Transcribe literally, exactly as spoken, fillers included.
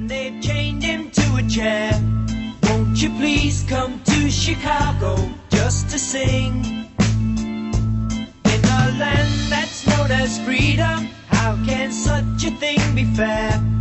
and they've chained him to a chair. Won't you please come to Chicago just to sing? In a land that's known as freedom, how can such a thing be fair?